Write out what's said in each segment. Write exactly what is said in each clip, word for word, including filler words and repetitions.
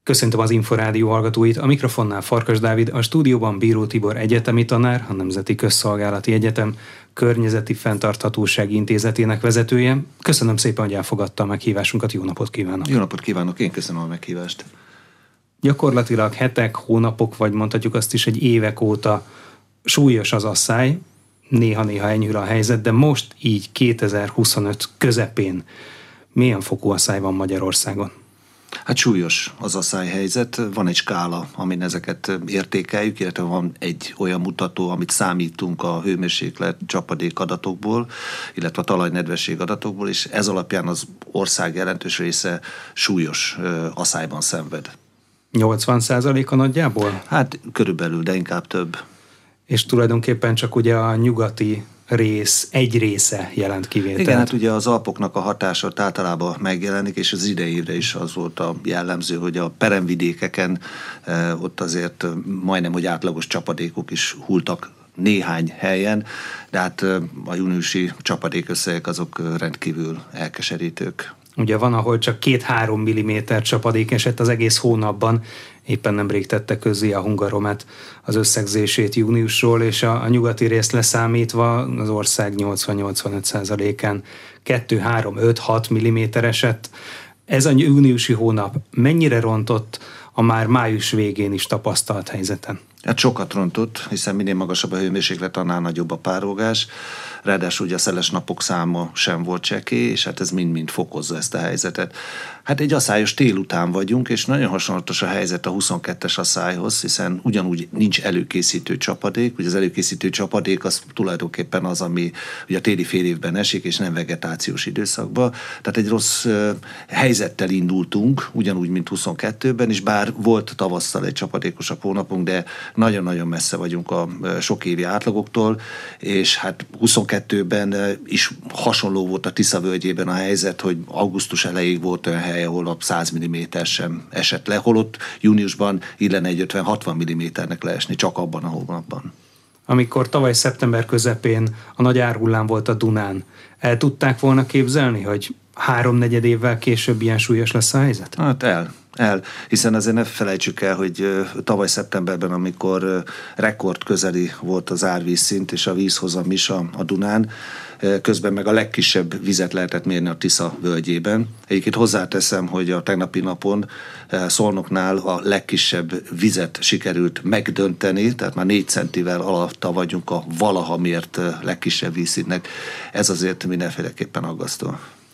Köszöntöm az Inforádió hallgatóit, a mikrofonnál Farkas Dávid, a stúdióban Bíró Tibor egyetemi tanár, a Nemzeti Közszolgálati Egyetem Környezeti Fenntarthatósági Intézetének vezetője. Köszönöm szépen, hogy elfogadta a meghívásunkat, jó napot kívánok! Jó napot kívánok, én köszönöm a meghívást. Gyakorlatilag hetek, hónapok, vagy mondhatjuk azt is, egy évek óta súlyos az asszály, néha-néha enyhül a helyzet, de most így kétezer-huszonöt közepén milyen fokú asszály van Magyarországon? Hát súlyos az asszályhelyzet, van egy skála, amin ezeket értékeljük, illetve van egy olyan mutató, amit számítunk a hőmérséklet csapadék adatokból, illetve a talajnedvesség adatokból, és ez alapján az ország jelentős része súlyos asszályban szenved. nyolcvan százaléka nagyjából? Hát körülbelül, de inkább több. És tulajdonképpen csak ugye a nyugati rész, egy része jelent kivételt. Igen, hát ugye az Alpoknak a hatása általában megjelenik, és az idei évre is az volt a jellemző, hogy a peremvidékeken eh, ott azért majdnem, hogy átlagos csapadékok is hultak néhány helyen, de hát eh, a júniusi csapadékösszegek azok rendkívül elkeserítők. Ugye van, ahol csak két-három milliméter csapadék esett az egész hónapban, éppen nemrég tette közzé a Hungaromet az összegzését júniusról, és a, a nyugati részt leszámítva az ország nyolcvan-nyolcvanöt százalékán kettő, három, öt, hat milliméter esett. Ez a júniusi hónap mennyire rontott a már május végén is tapasztalt helyzeten? Hát sokat rontott, hiszen minél magasabb a hőmérséklet, annál nagyobb a párolgás. Ráadásul ugye a szeles napok száma sem volt csekély, és hát ez mind-mind fokozza ezt a helyzetet. Hát egy asszályos tél után vagyunk, és nagyon hasonlatos a helyzet a huszonkettes asszályhoz, hiszen ugyanúgy nincs előkészítő csapadék. Ugye az előkészítő csapadék az tulajdonképpen az, ami ugye a téli fél évben esik, és nem vegetációs időszakban. Tehát egy rossz uh, helyzettel indultunk, ugyanúgy, mint huszonkettőben, és bár volt tavasszal egy csapadékosabb hónapunk, de nagyon-nagyon messze vagyunk a sok évi átlagoktól, és hát huszonkettőben is hasonló volt a Tisza völgyében a helyzet, hogy augusztus elejéig volt olyan hely, ahol a száz milliméter sem esett le, holott júniusban illene egy ötven-hatvan milliméternek leesni, csak abban a hónapban. Amikor tavaly szeptember közepén a nagy árhullám volt a Dunán, el tudták volna képzelni, hogy háromnegyed évvel később ilyen súlyos lesz a helyzet? Hát el. el, hiszen azért ne felejtsük el, hogy tavaly szeptemberben, amikor rekord közeli volt az árvízszint és a vízhozam is a, a Dunán, közben meg a legkisebb vizet lehetett mérni a Tisza völgyében. Egyébként hozzáteszem, hogy a tegnapi napon Szolnoknál a legkisebb vizet sikerült megdönteni, tehát már négy centivel alatta vagyunk a valaha mért legkisebb vízszintnek. Ez azért mindenféleképpen aggasztó.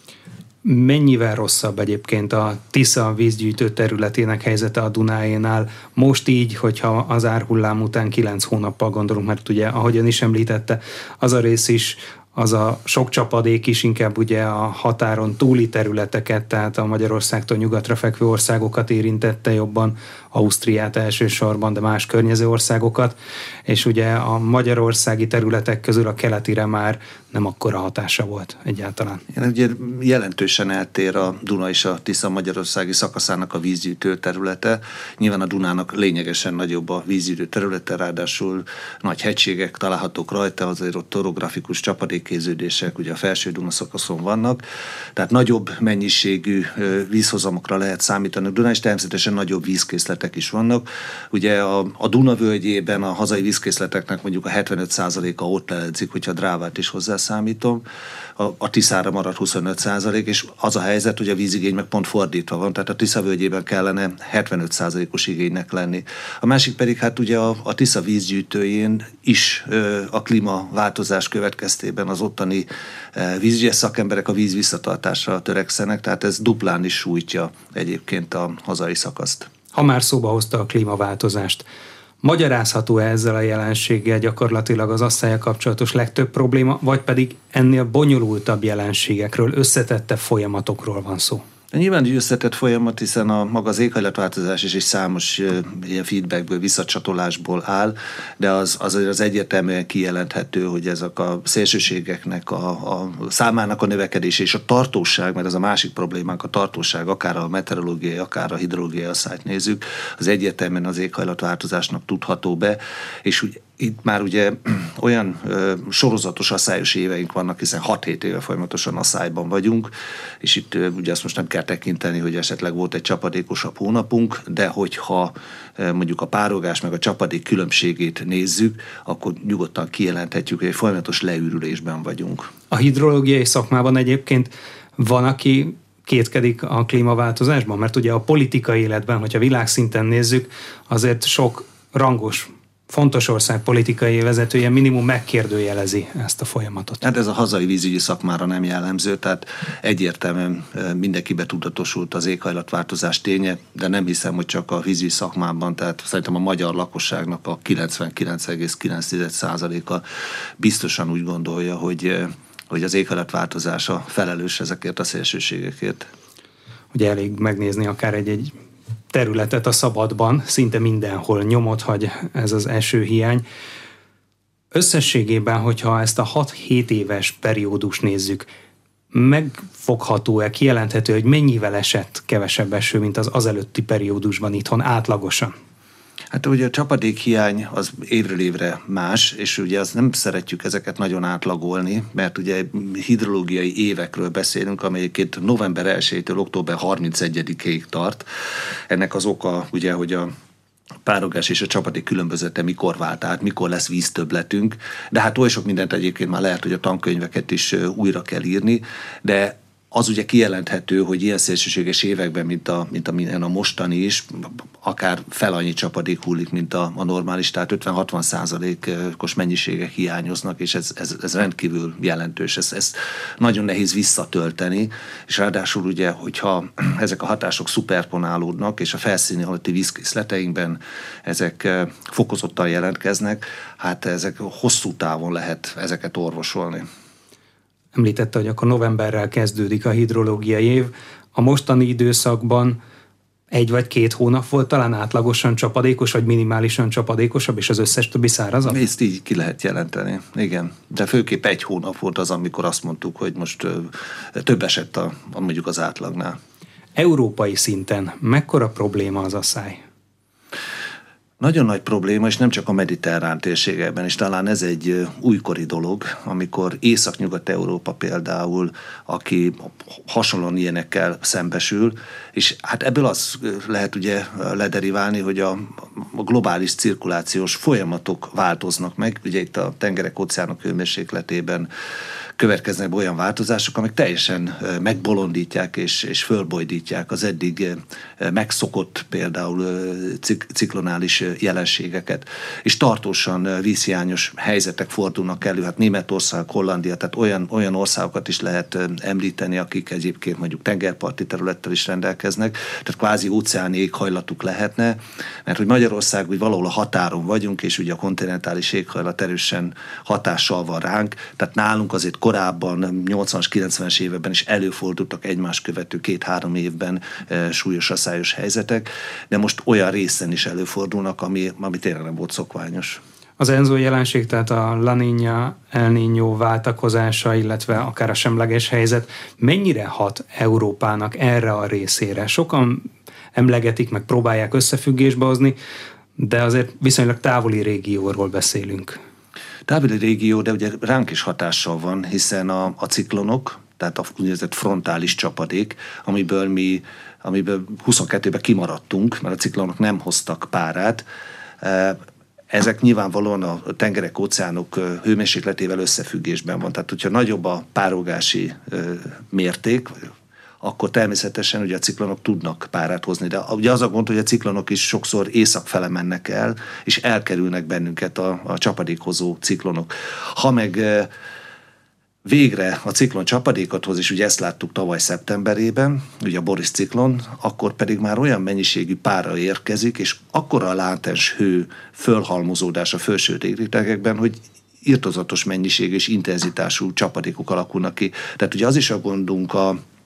Mennyivel rosszabb egyébként a Tisza vízgyűjtő területének helyzete a Dunáénál most így, hogyha az árhullám után kilenc hónappal gondolunk, mert ugye, ahogyan is említette, az a rész is, az a sok csapadék is inkább ugye a határon túli területeket, tehát a Magyarországtól nyugatra fekvő országokat érintette jobban, Ausztriát elsősorban, de más környező országokat, és ugye a magyarországi területek közül a keletire már nem akkora hatása volt egyáltalán. Ugye jelentősen eltér a Duna és a Tisza magyarországi szakaszának a vízgyűjtő területe. Nyilván a Dunának lényegesen nagyobb a vízgyűjtő területe, ráadásul nagy hegységek találhatók rajta, azért ott orografikus csapadékkéződések ugye a felső Duna szakaszon vannak, tehát nagyobb mennyiségű vízhozamokra lehet számítani a Dunán, és természetesen nagyobb vízkészletek is vannak. Ugye a, a Duna völgyében a hazai vízkészleteknek mondjuk a hetvenöt százaléka ott leledzik, hogyha Drávát is hozzá számítom, a, a Tiszára marad huszonöt százalék, és az a helyzet, hogy a vízigény meg pont fordítva van, tehát a Tisza völgyében kellene hetvenöt százalékos igénynek lenni. A másik pedig hát ugye a, a Tisza vízgyűjtőjén is ö, a klímaváltozás következtében az ottani ö, vízügyes szakemberek a víz visszatartásra törekszenek, tehát ez duplán is sújtja egyébként a hazai szakaszt. Ha már szóba hozta a klímaváltozást, magyarázható-e ezzel a jelenséggel gyakorlatilag az asszállyal kapcsolatos legtöbb probléma, vagy pedig ennél bonyolultabb jelenségekről, összetettebb folyamatokról van szó? Nyilván egy összetett folyamat, hiszen a maga az éghajlatváltozás is egy számos uh, ilyen feedbackből, visszacsatolásból áll, de az, az, az egyértelműen kijelenthető, hogy ezek a szélsőségeknek a, a számának a növekedése és a tartóság, mert ez a másik problémánk, a tartóság, akár a meteorológiai, akár a hidrológiai asszályt nézzük, az egyértelműen az éghajlatváltozásnak tudható be, és úgy itt már ugye olyan ö, sorozatos aszályos éveink vannak, hiszen hat-hét éve folyamatosan aszályban vagyunk, és itt ö, ugye azt most nem kell tekinteni, hogy esetleg volt egy csapadékosabb hónapunk, de hogyha ö, mondjuk a párolgás meg a csapadék különbségét nézzük, akkor nyugodtan kijelenthetjük, hogy egy folyamatos leűrülésben vagyunk. A hidrológiai szakmában egyébként van, aki kétkedik a klímaváltozásban? Mert ugye a politikai életben, hogyha világszinten nézzük, azért sok rangos, fontos ország politikai vezetője minimum megkérdőjelezi ezt a folyamatot. Hát ez a hazai vízügyi szakmára nem jellemző, tehát egyértelműen mindenkibe tudatosult az éghajlatváltozás ténye, de nem hiszem, hogy csak a vízügyi szakmában, tehát szerintem a magyar lakosságnak a kilencvenkilenc egész kilenc százaléka biztosan úgy gondolja, hogy hogy az éghajlatváltozása felelős ezekért a szélsőségekért. Ugye elég megnézni akár egy-egy területet a szabadban, szinte mindenhol nyomot hagy ez az esőhiány. Összességében, hogyha ezt a hat-hét éves periódus nézzük, megfogható-e, kijelenthető, hogy mennyivel esett kevesebb eső, mint az azelőtti periódusban itthon átlagosan? Hát ugye a csapadékhiány az évről évre más, és ugye azt nem szeretjük ezeket nagyon átlagolni, mert ugye hidrológiai évekről beszélünk, amelyeket november elsejétől október harmincegyedikéig tart. Ennek az oka ugye, hogy a párolgás és a csapadék különbözete mikor vált át, mikor lesz víztöbbletünk, de hát oly sok mindent egyébként már lehet, hogy a tankönyveket is újra kell írni, de az ugye kijelenthető, hogy ilyen szélsőséges években, mint a, mint amilyen a mostani is, akár fel annyi csapadék hullik, mint a, a normális, tehát ötven-hatvan százalékos mennyiségek hiányoznak, és ez, ez, ez rendkívül jelentős. Ez, ez nagyon nehéz visszatölteni, és ráadásul ugye, hogyha ezek a hatások szuperponálódnak, és a felszíni alatti vízkészleteinkben ezek fokozottan jelentkeznek, hát ezek hosszú távon lehet ezeket orvosolni. Említette, hogy akkor novemberrel kezdődik a hidrológiai év. A mostani időszakban egy vagy két hónap volt talán átlagosan csapadékos, vagy minimálisan csapadékosabb, és az összes többi szárazabb? Ezt így ki lehet jelenteni, igen. De főképp egy hónap volt az, amikor azt mondtuk, hogy most ö, több esett a, a, mondjuk az átlagnál. Európai szinten mekkora probléma az asszály? Nagyon nagy probléma, és nem csak a mediterrán térségben, és talán ez egy újkori dolog, amikor Észak-Nyugat-Európa például, aki hasonlóan ilyenekkel szembesül, és hát ebből az lehet ugye lederiválni, hogy a, a globális cirkulációs folyamatok változnak meg, ugye itt a tengerek, óceánok hőmérsékletében következnek be olyan változások, amik teljesen megbolondítják és, és fölbojdítják az eddig megszokott például cik, ciklonális jelenségeket. És tartósan vízhiányos helyzetek fordulnak elő, hát Németország, Hollandia, tehát olyan, olyan országokat is lehet említeni, akik egyébként mondjuk tengerparti területtel is rendelkeznek, tehát kvázi óceáni éghajlatuk lehetne, mert hogy Magyarország úgy valahol a határon vagyunk, és ugye a kontinentális éghajlat erősen hatással van ránk, tehát nálunk azért korábban, nyolcvanas, kilencvenes években is előfordultak egymás követő két-három évben e, súlyos aszályos helyzetek, de most olyan részen is előfordulnak, ami, ami tényleg nem volt szokványos. Az ENSO jelenség, tehát a La Niña, El Niño váltakozása, illetve akár a semleges helyzet, mennyire hat Európának erre a részére? Sokan emlegetik, meg próbálják összefüggésbe hozni, de azért viszonylag távoli régióról beszélünk. Távoli régió, de ugye ránk is hatással van, hiszen a, a ciklonok, tehát a úgynevezett frontális csapadék, amiből mi amiből huszonkettőben kimaradtunk, mert a ciklonok nem hoztak párát. Ezek nyilvánvalóan a tengerek, óceánok hőmérsékletével összefüggésben van. Tehát, hogyha nagyobb a párolgási mérték, akkor természetesen ugye a ciklonok tudnak párát hozni. De ugye az a gond, hogy a ciklonok is sokszor észak fele mennek el, és elkerülnek bennünket a, a csapadékhozó ciklonok. Ha meg végre a ciklon csapadékot hoz, és ugye ezt láttuk tavaly szeptemberében, ugye a Boris ciklon, akkor pedig már olyan mennyiségű pára érkezik, és akkora a látens hő fölhalmozódás a felső rétegekben, hogy irtózatos mennyiség és intenzitású csapadékok alakulnak ki. Tehát ugye az is a gondunk a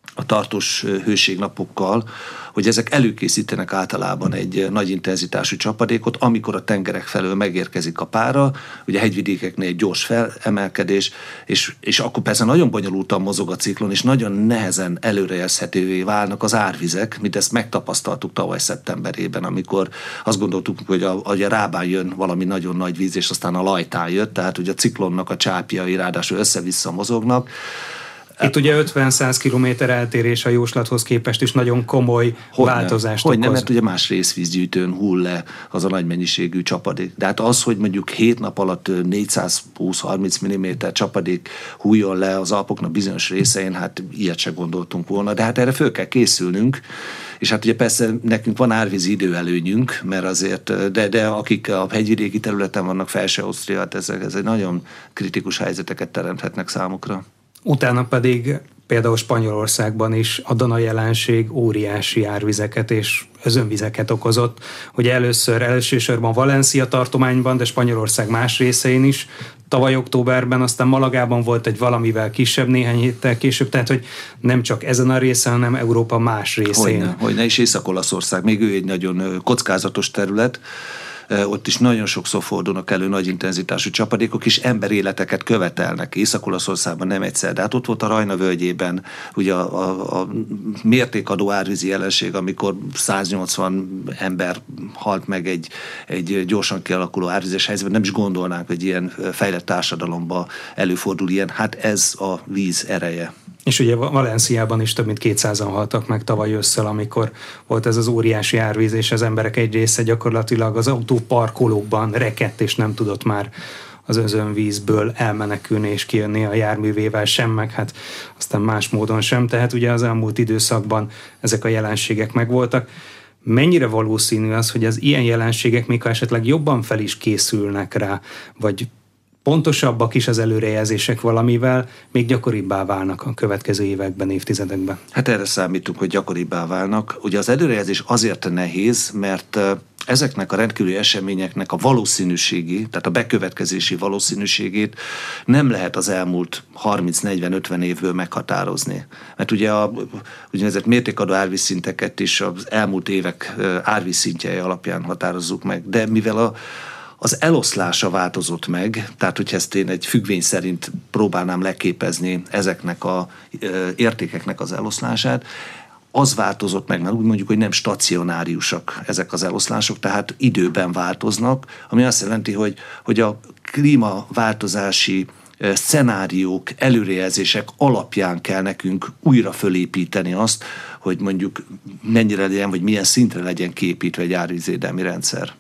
a tartós hőségnapokkal, hogy ezek előkészítenek általában egy nagy intenzitású csapadékot, amikor a tengerek felől megérkezik a pára, ugye a hegyvidékeknél egy gyors felemelkedés, és, és akkor persze nagyon bonyolultan mozog a ciklon, és nagyon nehezen előrejelzhetővé válnak az árvizek, mint ezt megtapasztaltuk tavaly szeptemberében, amikor azt gondoltuk, hogy a, hogy a Rábán jön valami nagyon nagy víz, és aztán a Lajtán jött, tehát ugye a ciklonnak a csápjai ráadásul össze-vissza mozognak. Itt ugye ötven-száz kilométer eltérés a jóslathoz képest is nagyon komoly hogyne, változást hogyne, okoz. Mert ugye más részvízgyűjtőn hull le az a nagy mennyiségű csapadék. De hát az, hogy mondjuk hét nap alatt négyszázhúsz-harminc milliméter csapadék hulljon le az Alpoknak bizonyos részein, hát ilyet se gondoltunk volna. De hát erre föl kell készülnünk, és hát ugye persze nekünk van árvízi időelőnyünk, mert azért, de, de akik a hegyvidéki területen vannak, Felső-Ausztria, hát ezek, ez egy nagyon kritikus helyzeteket teremthetnek számukra. Utána pedig például Spanyolországban is a Dana jelenség óriási árvizeket és özönvizeket okozott. Ugye először elsősorban Valencia tartományban, de Spanyolország más részein is. Tavaly októberben, aztán Malagában volt egy valamivel kisebb néhány héttel később, tehát hogy nem csak ezen a részen, hanem Európa más részén. Hogyne, hogyne, és Észak-Olaszország, még ő egy nagyon kockázatos terület. Ott is nagyon sokszor fordulnak elő nagy intenzitású csapadékok, és emberéleteket követelnek. Észak-Olaszországban nem egyszer, de hát ott volt a Rajna völgyében ugye a, a, a mértékadó árvízi jelenség, amikor száznyolcvan ember halt meg egy, egy gyorsan kialakuló árvízes helyzetben. Nem is gondolnánk, hogy ilyen fejlett társadalomban előfordul ilyen. Hát ez a víz ereje. És ugye Valenciában is több mint kétszázan haltak meg tavaly ősszel, amikor volt ez az óriási árvíz, és az emberek egy része gyakorlatilag az autóparkolókban rekedt, és nem tudott már az özönvízből elmenekülni és kijönni a járművével sem, meg hát aztán más módon sem. Tehát ugye az elmúlt időszakban ezek a jelenségek megvoltak. Mennyire valószínű az, hogy az ilyen jelenségek még ha esetleg jobban fel is készülnek rá, vagy pontosabbak is az előrejelzések valamivel, még gyakoribbá válnak a következő években, évtizedekben? Hát erre számítunk, hogy gyakoribbá válnak. Ugye az előrejelzés azért nehéz, mert ezeknek a rendkívüli eseményeknek a valószínűségi, tehát a bekövetkezési valószínűségét nem lehet az elmúlt harminc-negyven-ötven évből meghatározni. Mert ugye a úgynevezett mértékadó árvízszinteket is az elmúlt évek árvízszintjei alapján határozzuk meg, de mivel a az eloszlása változott meg, tehát hogyha ezt én egy függvény szerint próbálnám leképezni ezeknek az értékeknek az eloszlását, az változott meg, mert úgy mondjuk, hogy nem stacionáriusak ezek az eloszlások, tehát időben változnak, ami azt jelenti, hogy, hogy a klímaváltozási szenáriók, előrejelzések alapján kell nekünk újra fölépíteni azt, hogy mondjuk mennyire legyen, vagy milyen szintre legyen kiépítve egy árvízvédelmi rendszer.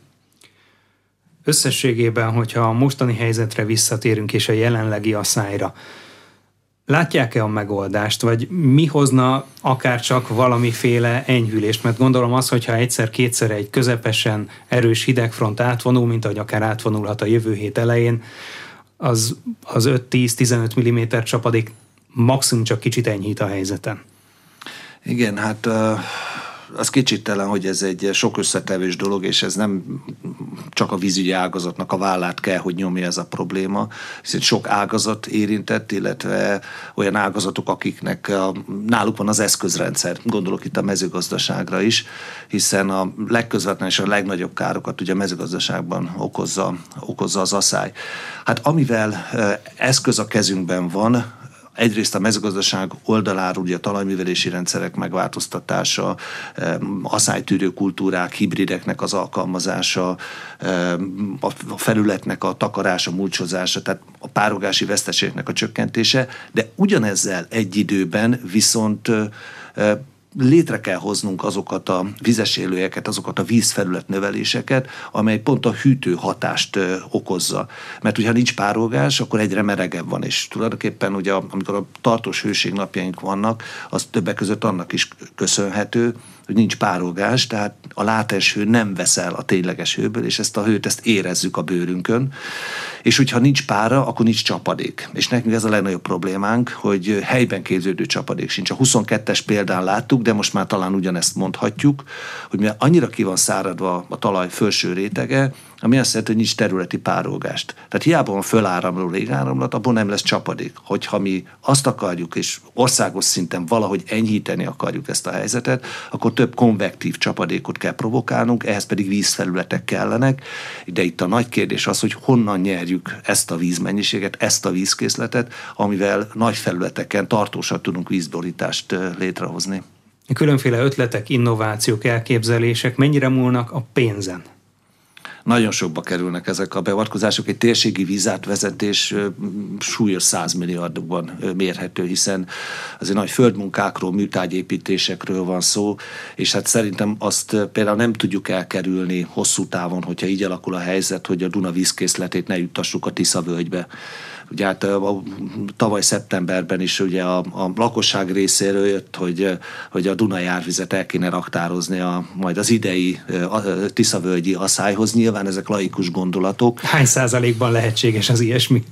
Összességében, hogyha a mostani helyzetre visszatérünk és a jelenlegi asszályra, látják-e a megoldást, vagy mi hozna akár csak valamiféle enyhülést? Mert gondolom az, hogyha egyszer-kétszer egy közepesen erős hidegfront átvonul, mint ahogy akár átvonulhat a jövő hét elején, az, az öt-tíz-tizenöt milliméter csapadék maximum csak kicsit enyhít a helyzeten. Igen, hát... Uh... az kétségtelen, hogy ez egy sok összetevős dolog, és ez nem csak a vízügyi ágazatnak a vállát kell, hogy nyomja ez a probléma, hiszen sok ágazat érintett, illetve olyan ágazatok, akiknek a, náluk van az eszközrendszer, gondolok itt a mezőgazdaságra is, hiszen a legközvetlenül és a legnagyobb károkat ugye a mezőgazdaságban okozza, okozza az asszály. Hát amivel eszköz a kezünkben van, egyrészt a mezőgazdaság oldaláról ugye a talajművelési rendszerek megváltoztatása, asszálytűrő kultúrák, hibrideknek az alkalmazása, a felületnek a takarása, mulcsozása, tehát a párogási veszteségnek a csökkentése, de ugyanezzel egy időben viszont létre kell hoznunk azokat a vizes élőhelyeket, azokat a vízfelület növeléseket, amely pont a hűtő hatást ö, okozza. Mert hogyha nincs párolgás, akkor egyre melegebb van, és tulajdonképpen ugye amikor a tartós hőségnapjaink vannak, az többek között annak is köszönhető, hogy nincs párolgás, tehát a látens hő nem vesz el a tényleges hőből, és ezt a hőt ezt érezzük a bőrünkön. És hogyha nincs pára, akkor nincs csapadék. És nekünk ez a legnagyobb problémánk, hogy helyben képződő csapadék sincs. A huszonkettes példán láttuk, de most már talán ugyanezt mondhatjuk, hogy mivel annyira ki van száradva a talaj felső rétege, ami azt jelenti, hogy nincs területi párolgást. Tehát hiába van föláramló légáramlat, abból nem lesz csapadék. Hogyha mi azt akarjuk, és országos szinten valahogy enyhíteni akarjuk ezt a helyzetet, akkor több konvektív csapadékot kell provokálnunk, ehhez pedig vízfelületek kellenek, de itt a nagy kérdés az, hogy honnan nyerjük ezt a vízmennyiséget, ezt a vízkészletet, amivel nagy felületeken tartósan tudunk vízborítást létrehozni. Különféle ötletek, innovációk, elképzelések mennyire múlnak a pénzen? Nagyon sokba kerülnek ezek a beavatkozások. Egy térségi vízátvezetés súlyos százmilliárdokban mérhető, hiszen azért nagy földmunkákról, műtárgyépítésekről van szó, és hát szerintem azt például nem tudjuk elkerülni hosszú távon, hogyha így alakul a helyzet, hogy a Duna vízkészletét ne juttassuk a Tisza-völgybe. Ugye hát a, tavaly szeptemberben is ugye a, a lakosság részéről jött, hogy, hogy a Dunai árvizet el kéne raktározni a, majd az idei Tisza-völgyi aszályhoz. Nyilván ezek laikus gondolatok. Hány százalékban lehetséges az ilyesmi?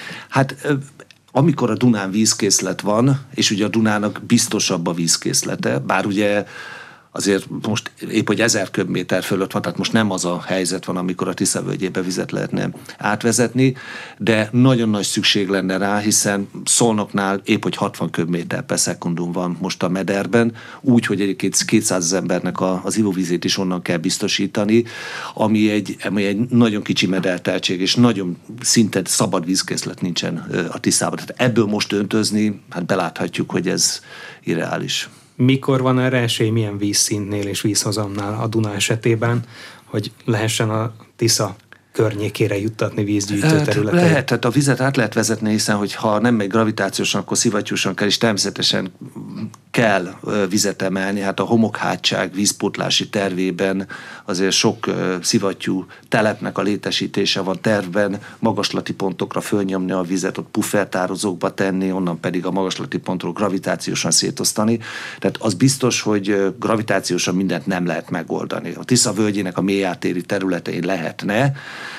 Hát amikor a Dunán vízkészlet van, és ugye a Dunának biztosabb a vízkészlete, bár ugye azért most épp, hogy ezer köbméter fölött van, tehát most nem az a helyzet van, amikor a Tisza völgyébe vizet lehetne átvezetni, de nagyon nagy szükség lenne rá, hiszen Szolnoknál épp, hogy hatvan köbméter per szekundum van most a mederben, úgy, hogy egyébként kétszáz embernek a, az ivóvízét is onnan kell biztosítani, ami egy, ami egy nagyon kicsi mederteltség, és nagyon szinte szabad vízkészlet nincsen a Tiszában. Tehát ebből most öntözni, hát beláthatjuk, hogy ez irreális. Mikor van erre esély, milyen vízszintnél és vízhozamnál a Duna esetében, hogy lehessen a Tisza környékére juttatni vízgyűjtő területeit? Lehet, tehát a vizet át lehet vezetni, hiszen hogyha nem megy gravitációsan, akkor szivattyúsan kell, és természetesen kell vizet emelni. Hát a homokhátság vízpótlási tervében azért sok szivattyú telepnek a létesítése van tervben, magaslati pontokra fölnyomni a vizet, ott puffertározókba tenni, onnan pedig a magaslati pontról gravitációsan szétosztani. Tehát az biztos, hogy gravitációsan mindent nem lehet megoldani. A Tisza völgyének a mélyátéri területein lehetne,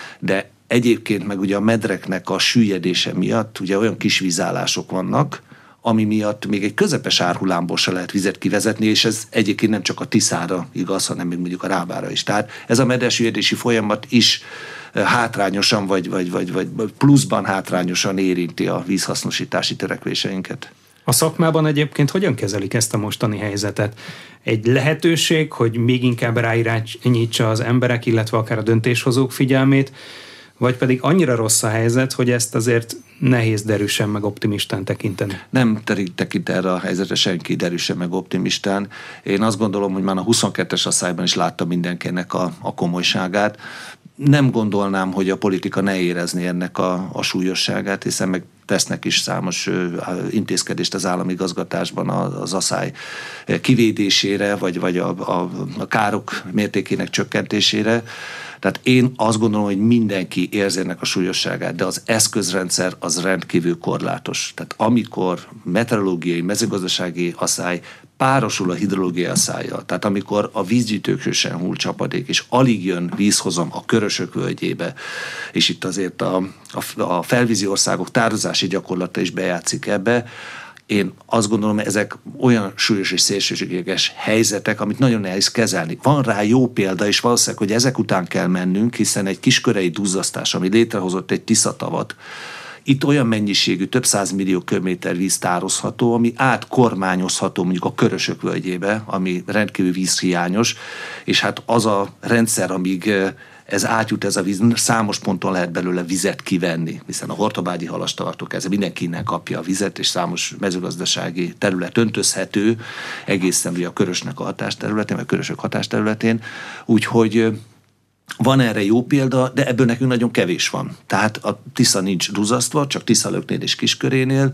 de egyébként meg ugye a medreknek a süllyedése miatt ugye olyan kis vízállások vannak, ami miatt még egy közepes árhullámból se lehet vizet kivezetni, és ez egyébként nem csak a Tiszára igaz, hanem még mondjuk a Rábára is. Tehát ez a medersüllyedési folyamat is hátrányosan, vagy, vagy, vagy, vagy pluszban hátrányosan érinti a vízhasznosítási törekvéseinket. A szakmában egyébként hogyan kezelik ezt a mostani helyzetet? Egy lehetőség, hogy még inkább ráirányítsa az emberek, illetve akár a döntéshozók figyelmét, vagy pedig annyira rossz a helyzet, hogy ezt azért nehéz derűsen meg optimistán tekinteni? Nem tekint erre a helyzetre senki derűsen meg optimistán. Én azt gondolom, hogy már a huszonkettes aszályban is látta mindenkinek a, a komolyságát. Nem gondolnám, hogy a politika ne érezné ennek a, a súlyosságát, hiszen meg tesznek is számos intézkedést az államigazgatásban az aszály kivédésére, vagy, vagy a, a, a károk mértékének csökkentésére. Tehát én azt gondolom, hogy mindenki érzi ennek a súlyosságát, de az eszközrendszer az rendkívül korlátos. Tehát amikor meteorológiai, mezőgazdasági aszály párosul a hidrológiai aszályjal, tehát amikor a vízgyűjtőkről sem hull csapadék, és alig jön vízhozam a Körösök völgyébe, és itt azért a, a, a felvízi országok tározási gyakorlata is bejátszik ebbe, én azt gondolom, ezek olyan súlyos és szélsőséges helyzetek, amit nagyon nehéz kezelni. Van rá jó példa, és valószínűleg, hogy ezek után kell mennünk, hiszen egy kiskörei duzzasztás, ami létrehozott egy Tiszatavat, itt olyan mennyiségű, több százmillió köbméter víz tározható, ami átkormányozható mondjuk a Körösök völgyébe, ami rendkívül vízhiányos, és hát az a rendszer, amíg ez átjut, ez a víz, számos ponton lehet belőle vizet kivenni, hiszen a hortobágyi halastavartól kezdve mindenki innen kapja a vizet, és számos mezőgazdasági terület öntözhető egészen ugye a Körösnek a hatásterületén, vagy a Körösök hatásterületén, úgyhogy van erre jó példa, de ebből nekünk nagyon kevés van. Tehát a Tisza nincs duzzasztva, csak Tiszalöknél és Kiskörénél,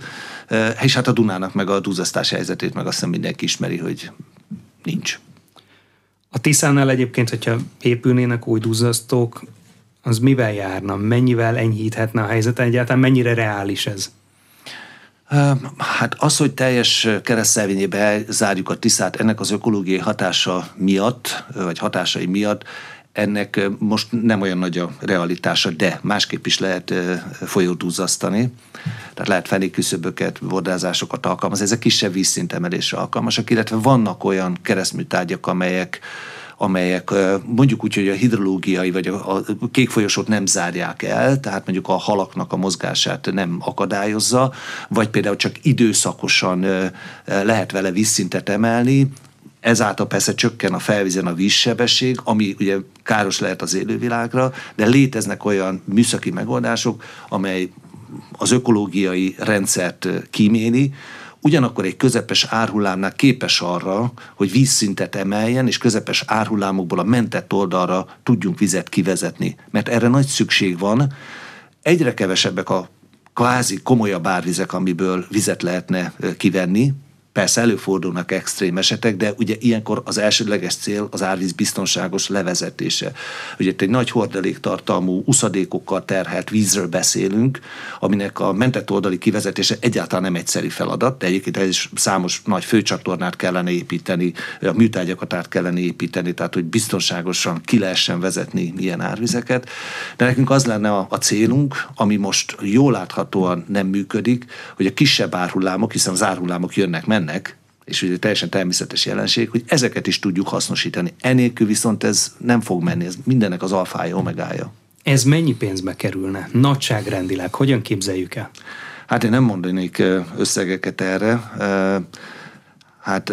és hát a Dunának meg a duzzasztás helyzetét meg azt hiszem mindenki ismeri, hogy nincs. A Tiszánál egyébként, hogyha épülnének új duzzasztók, az mivel járna? Mennyivel enyhíthetne a helyzet? Egyáltalán mennyire reális ez? Hát az, hogy teljes keresztszelvényébe zárjuk a Tiszát ennek az ökológiai hatása miatt, vagy hatásai miatt, ennek most nem olyan nagy a realitása, de másképp is lehet folyót duzzasztani. Tehát lehet fenékküszöböket, bordázásokat alkalmazni. Ezek kisebb vízszintemelésre alkalmasak, illetve vannak olyan keresztműtárgyak, amelyek amelyek mondjuk úgy, hogy a hidrológiai vagy a, a kék folyosót nem zárják el, tehát mondjuk a halaknak a mozgását nem akadályozza, vagy például csak időszakosan lehet vele vízszintet emelni, ezáltal persze csökken a felvízen a vízsebesség, ami ugye káros lehet az élővilágra, de léteznek olyan műszaki megoldások, amely az ökológiai rendszert kíméli, ugyanakkor egy közepes árhullámnál képes arra, hogy vízszintet emeljen, és közepes árhullámokból a mentett oldalra tudjunk vizet kivezetni. Mert erre nagy szükség van. Egyre kevesebbek a kvázi komolyabb árvizek, amiből vizet lehetne kivenni. Persze előfordulnak extrém esetek, de ugye ilyenkor az elsődleges cél az árvíz biztonságos levezetése. Ugye itt egy nagy hordaléktartalmú, uszadékokkal terhelt vízről beszélünk, aminek a mentett oldali kivezetése egyáltalán nem egyszerű feladat, de egyébként ez is számos nagy főcsatornát kellene építeni, a műtárgyakat át kellene építeni, tehát hogy biztonságosan ki lehessen vezetni ilyen árvizeket. De nekünk az lenne a, a célunk, ami most jól láthatóan nem működik, hogy a kisebb árhullámok, hiszen az árhullámok jönnek, mennek, és ugye teljesen természetes jelenség, hogy ezeket is tudjuk hasznosítani. Enélkül viszont ez nem fog menni, ez mindennek az alfája, omegája. Ez mennyi pénzbe kerülne? Nagyságrendileg, hogyan képzeljük el? Hát én nem mondanék összegeket erre. Hát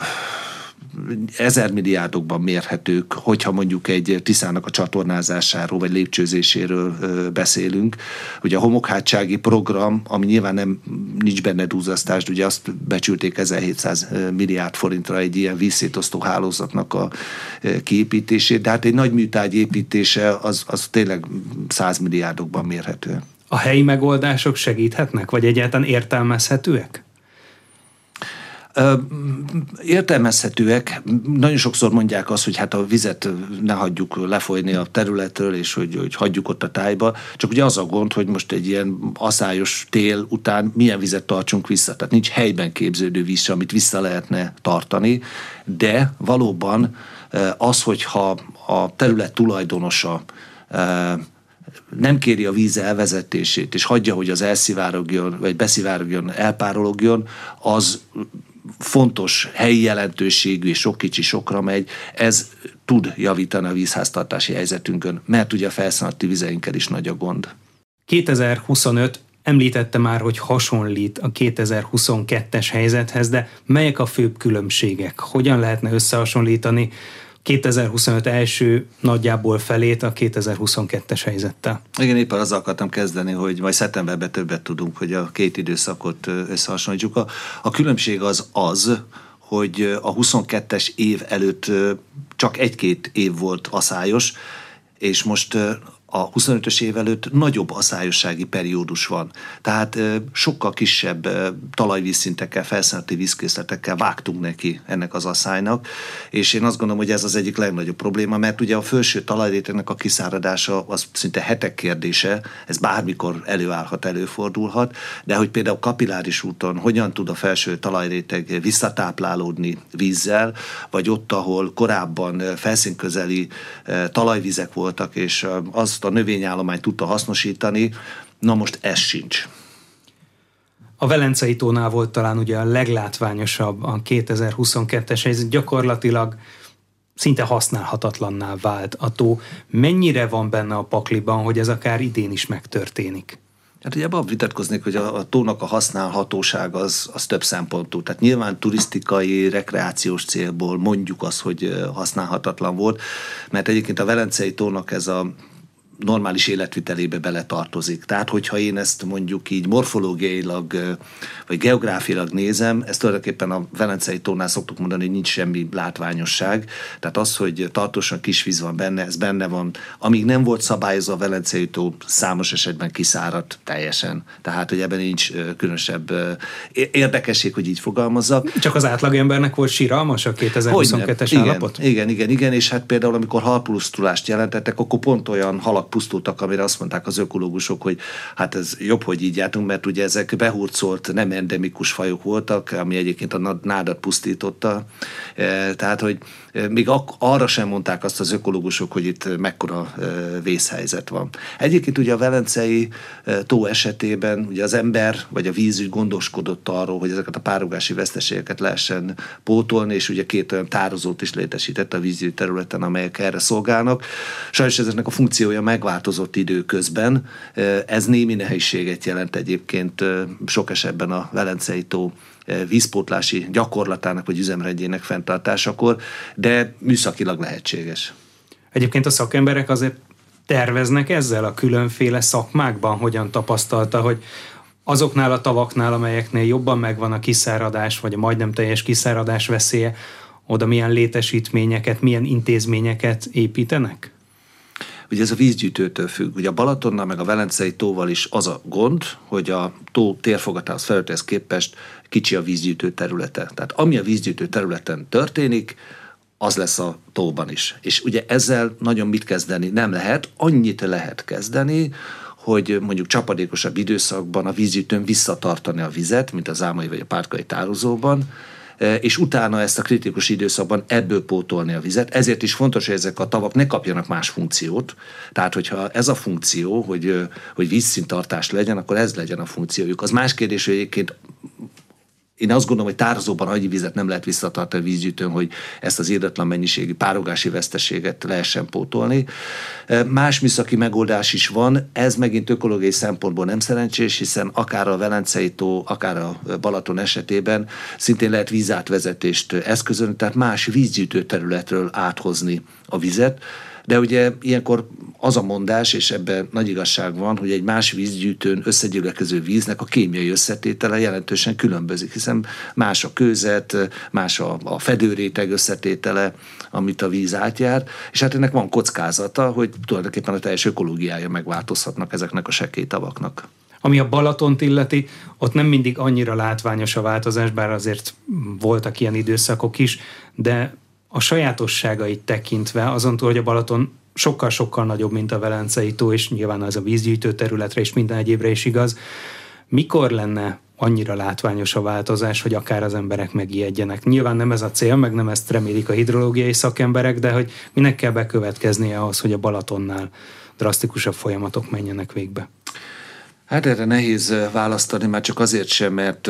ezer milliárdokban mérhetők, hogyha mondjuk egy Tiszának a csatornázásáról vagy lépcsőzéséről beszélünk. Ugye a homokhátsági program, ami nyilván nem nincs benne duzzasztás, ugye azt becsülték ezerhétszáz milliárd forintra egy ilyen vízszétosztó hálózatnak a kiépítését, de hát egy nagy műtárgy építése az, az tényleg száz milliárdokban mérhető. A helyi megoldások segíthetnek, vagy egyáltalán értelmezhetőek? Értelmezhetőek. Nagyon sokszor mondják azt, hogy hát a vizet ne hagyjuk lefolyni a területről, és hogy, hogy hagyjuk ott a tájba. Csak ugye az a gond, hogy most egy ilyen aszályos tél után milyen vizet tartsunk vissza. Tehát nincs helyben képződő víz, amit vissza lehetne tartani, de valóban az, hogyha a terület tulajdonosa nem kéri a víz elvezetését, és hagyja, hogy az elszivárogjon, vagy beszivárogjon, elpárologjon, az fontos helyi jelentőségű, és sok kicsi sokra megy, ez tud javítani a vízháztartási helyzetünkön, mert ugye a felszínalatti vizeinkkel is nagy a gond. kétezer-huszonöt említette már, hogy hasonlít a kétezer-huszonkettes helyzethez, de melyek a főbb különbségek? Hogyan lehetne összehasonlítani kétezer-huszonöt első nagyjából felét a kétezer-huszonkettes helyzettel? Igen, éppen azzal akartam kezdeni, hogy majd szeptemberben többet tudunk, hogy a két időszakot összehasonlítjuk. A, a különbség az az, hogy a huszonkettes év előtt csak egy-két év volt aszályos, és most a huszonötös év előtt nagyobb aszályossági periódus van. Tehát sokkal kisebb talajvízszintekkel, felszínalatti vízkészletekkel vágtunk neki ennek az aszálynak, és én azt gondolom, hogy ez az egyik legnagyobb probléma, mert ugye a felső talajrétegnek a kiszáradása az szinte hetek kérdése, ez bármikor előállhat, előfordulhat, de hogy például kapilláris úton hogyan tud a felső talajréteg visszatáplálódni vízzel, vagy ott, ahol korábban felszínközeli talajvizek voltak, és azt a növényállományt tudta hasznosítani, na most ez sincs. A Velencei tónál volt talán ugye a leglátványosabb a kétezer-huszonkettes helyzet, gyakorlatilag szinte használhatatlanná vált a tó. Mennyire van benne a pakliban, hogy ez akár idén is megtörténik? Hát ugye abban vitatkoznék, hogy a, a tónak a használhatóság az, az több szempontú. Tehát nyilván turisztikai, rekreációs célból mondjuk azt, hogy használhatatlan volt, mert egyébként a Velencei tónak ez a normális életvitelébe beletartozik. Tehát, hogyha én ezt mondjuk így morfológiailag vagy geográfiailag nézem, ezt tulajdonképpen a Velencei tónál szoktuk mondani, hogy nincs semmi látványosság. Tehát az, hogy tartósan kis víz van benne, ez benne van. Amíg nem volt szabályozva a Velencei tó, számos esetben kiszáradt teljesen. Tehát, hogy ebben nincs különösebb érdekesség, hogy így fogalmazzak. Csak az átlagembernek volt síralmas a kétezer-huszonkettes igen, állapot? Igen, igen, igen, és hát például amikor halpusztulást jelentettek, akkor pont olyan halak tavak pusztultak, amire azt mondták az ökológusok, hogy hát ez jobb, hogy így jártunk, mert ugye ezek behurcolt, nem endemikus fajok voltak, ami egyébként a nádat pusztította. Tehát, hogy még arra sem mondták azt az ökológusok, hogy itt mekkora vészhelyzet van. Egyébként ugye a Velencei tó esetében ugye az ember vagy a vízügy gondoskodott arról, hogy ezeket a párogási veszteségeket lehessen pótolni, és ugye két olyan tározót is létesített a vízügy területen, amelyek erre szolgálnak. Sajnos ezeknek a funkciója megváltozott időközben. Ez némi nehézséget jelent egyébként sok esetben a Velencei tó vízpótlási gyakorlatának vagy üzemrendjének fenntartásakor, de műszakilag lehetséges. Egyébként a szakemberek azért terveznek ezzel a különféle szakmákban, hogyan tapasztalta, hogy azoknál a tavaknál, amelyeknél jobban megvan a kiszáradás, vagy a majdnem teljes kiszáradás veszélye, oda milyen létesítményeket, milyen intézményeket építenek? Ugye ez a vízgyűjtőtől függ. Ugye a Balatonnal meg a Velencei tóval is az a gond, hogy a tó térfogatához, felületéhez képest kicsi a vízgyűjtő területe. Tehát ami a vízgyűjtő területen történik, az lesz a tóban is. És ugye ezzel nagyon mit kezdeni nem lehet, annyit lehet kezdeni, hogy mondjuk csapadékosabb időszakban a vízgyűjtőn visszatartani a vizet, mint a zámai vagy a pártkai tározóban, és utána ezt a kritikus időszakban ebből pótolni a vizet. Ezért is fontos, hogy ezek a tavak ne kapjanak más funkciót. Tehát, hogyha ez a funkció, hogy, hogy vízszinttartás legyen, akkor ez legyen a funkciójuk. Az más kérdés, hogy egyébként én azt gondolom, hogy tározóban annyi vizet nem lehet visszatartani a vízgyűjtőn, hogy ezt az irdatlan mennyiségű párogási veszteséget lehessen pótolni. Más műszaki megoldás is van, ez megint ökológiai szempontból nem szerencsés, hiszen akár a Velencei tó, akár a Balaton esetében szintén lehet vízátvezetést eszközölni, tehát más vízgyűjtő területről áthozni a vizet. De ugye ilyenkor az a mondás, és ebben nagy igazság van, hogy egy más vízgyűjtőn összegyűlölkező víznek a kémiai összetétele jelentősen különbözik, hiszen más a kőzet, más a, a fedőréteg összetétele, amit a víz átjár, és hát ennek van kockázata, hogy tulajdonképpen a teljes ökológiája megváltozhatnak ezeknek a sekély tavaknak. Ami a Balatont illeti, ott nem mindig annyira látványos a változás, bár azért voltak ilyen időszakok is, de a sajátosságait tekintve, azon túl, hogy a Balaton sokkal-sokkal nagyobb, mint a Velencei tó, és nyilván az a vízgyűjtő területre és minden egyébre is igaz. Mikor lenne annyira látványos a változás, hogy akár az emberek megijedjenek? Nyilván nem ez a cél, meg nem ezt remélik a hidrológiai szakemberek, de hogy minek kell bekövetkeznie ahhoz, hogy a Balatonnál drasztikusabb folyamatok menjenek végbe? Hát erre nehéz választani, már csak azért sem, mert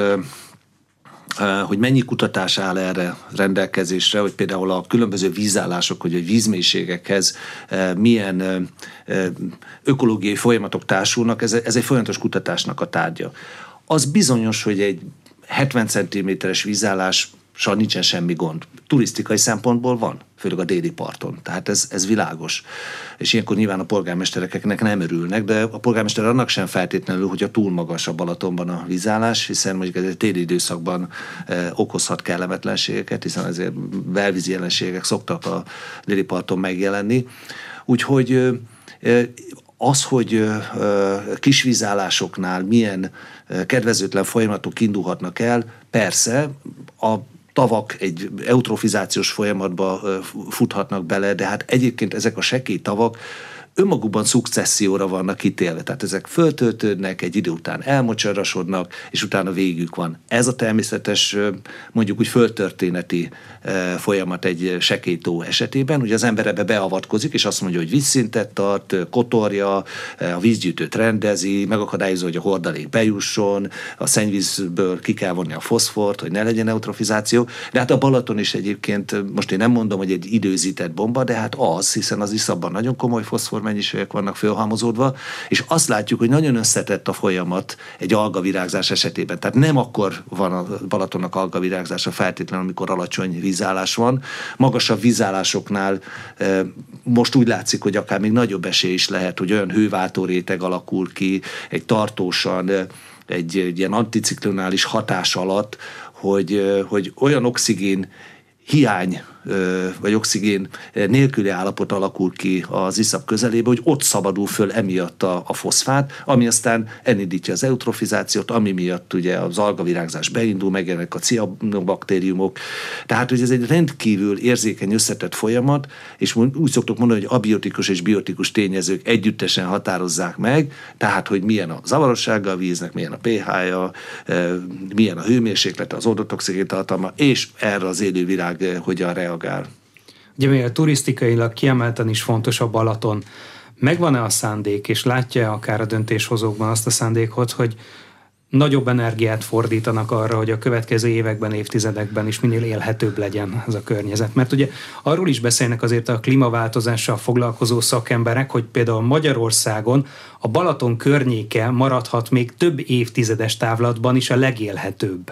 hogy mennyi kutatás áll erre rendelkezésre, hogy például a különböző vízállások, hogy a vízmélységekhez milyen ökológiai folyamatok társulnak, ez, ez egy folyamatos kutatásnak a tárgya. Az bizonyos, hogy egy hetven centiméteres vízállás soha nincsen semmi gond. Turisztikai szempontból van, főleg a déli parton. Tehát ez, ez világos. És ilyenkor nyilván a polgármestereknek nem örülnek, de a polgármester annak sem feltétlenül, hogy a túl magas a Balatonban a vízállás, hiszen mondjuk ez egy téli időszakban eh, okozhat kellemetlenségeket, hiszen azért belvízi jelenségek szoktak a déli parton megjelenni. Úgyhogy eh, az, hogy kisvízállásoknál milyen kedvezőtlen folyamatok indulhatnak el, persze a tavak egy eutrofizációs folyamatba futhatnak bele, de hát egyébként ezek a sekély tavak önmagukban szukcesszióra vannak kitélve. Tehát ezek föltöltődnek, egy idő után elmocsarasodnak, és utána végük van. Ez a természetes, mondjuk úgy földtörténeti folyamat egy sekély tó esetében. Ugye az ember ebbe beavatkozik, és azt mondja, hogy vízszintet tart, kotorja, a vízgyűjtőt rendezi, megakadályozza, hogy a hordalék bejusson, a szennyvízből ki kell vonni a foszfort, hogy ne legyen eutrofizáció. De hát a Balaton is egyébként, most én nem mondom, hogy egy időzített bomba, de hát az, hiszen az iszapban nagyon komoly foszfor mennyiségek vannak fölhalmozódva, és azt látjuk, hogy nagyon összetett a folyamat egy algavirágzás esetében. Tehát nem akkor van a Balatonnak algavirágzása feltétlenül, amikor alacsony vízállás van. Magasabb vízállásoknál e, most úgy látszik, hogy akár még nagyobb esély is lehet, hogy olyan hőváltó réteg alakul ki, egy tartósan, egy, egy ilyen anticiklonális hatás alatt, hogy, hogy olyan oxigén hiány vagy oxigén nélküli állapot alakul ki az iszap közelébe, hogy ott szabadul föl emiatt a, a foszfát, ami aztán elindítja az eutrofizációt, ami miatt ugye az algavirágzás beindul, megjelennek a cianobaktériumok. Tehát, hogy ez egy rendkívül érzékeny, összetett folyamat, és úgy szoktuk mondani, hogy abiotikus és biotikus tényezők együttesen határozzák meg, tehát, hogy milyen a zavarossága a víznek, milyen a pé há-ja, milyen a hőmérséklete, az odotoxigén tartalma, és erre az élővilág hogyan reagál. Ugye mivel turisztikailag kiemelten is fontos a Balaton, megvan-e a szándék, és látja akár a döntéshozókban azt a szándékot, hogy nagyobb energiát fordítanak arra, hogy a következő években, évtizedekben is minél élhetőbb legyen ez a környezet. Mert ugye arról is beszélnek azért a klímaváltozással foglalkozó szakemberek, hogy például Magyarországon a Balaton környéke maradhat még több évtizedes távlatban is a legélhetőbb.